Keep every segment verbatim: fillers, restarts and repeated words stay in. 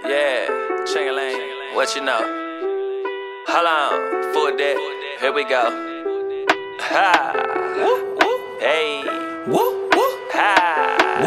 Yeah, Ching-a-ling, what you know? Hold on, for that, here we go. Ha! Hey! Ha!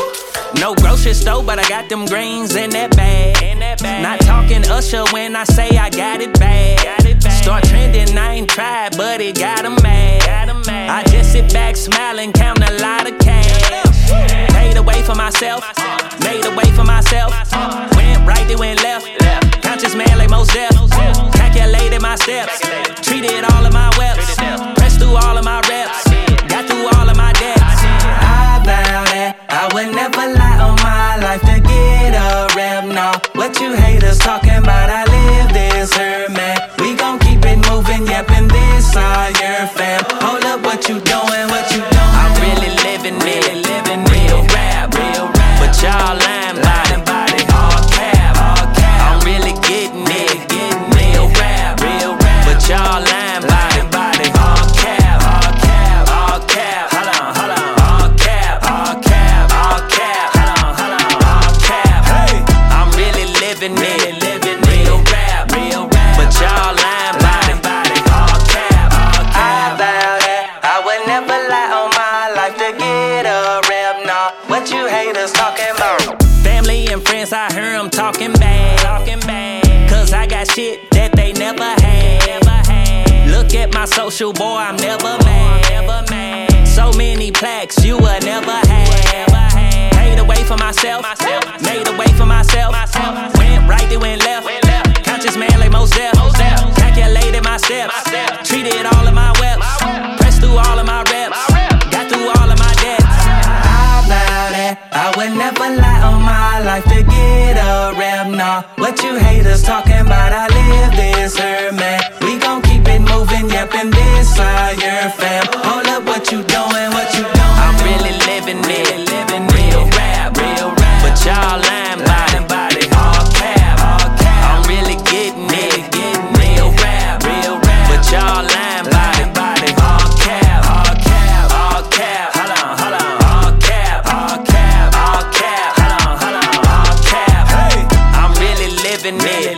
No grocery store, but I got them greens in that bag. In that bag. Not talking Usher when I say I got it bad. Got it bad. Start trending, I ain't tried, but it got 'em mad. Got 'em mad. I just sit back, smiling, count a lot of cash. Paid away for myself, made a way for myself. Went right, they went left. Conscious man like most deaf. Calculated my steps, treated all of my wealth. Pressed through all of my reps, got through all of my debts. I vow that I would never lie on my life to get a rep. No, what you haters talking about, I live this her man. We gon' keep it moving, yep, and this all your fam. Hold up, what you doing, what you doing? I'm really living it, living real rap, real rap. But y'all lying about it, all cap, all cap. I'm really getting it, getting real rap, real rap. But y'all lying about it, all cap, all cap, all cap. Hold on, hold on, all cap, all cap, all cap. Hold on, hold on, all cap. Hey, I'm really living it, living real rap, real rap. But y'all lying about it, all cap, all cap. I vow that I would never lie on my life to get a rep. Nah, what you haters talking about? Family and friends, I hear them talking bad, talking bad. Cause I got shit that they never had, never had. Look at my social, boy, I'm never mad, never mad. So many plaques you will never have. Paid away for myself, made a way for myself. Went right, they went left. Conscious man like most deaf. Calculated my steps, treated all of my wealth. Pressed through all of my reps, got through all of my debts. I vow that I would never lie on my life to get a rep. Nah, what you haters talking about, I live this her man. We gon' keep it moving, yep, and this all your fam. Hold up, what you doing, what you doing? I'm really living it, living real rap, real rap. But y'all lying about it, all cap, all cap. I'm really getting it, getting real rap, real rap. But y'all lying about it, all cap, all cap, all cap. Hold on, hold on, all cap, all cap, all cap. Hold on, hold on, all cap. Hey, I'm really living it.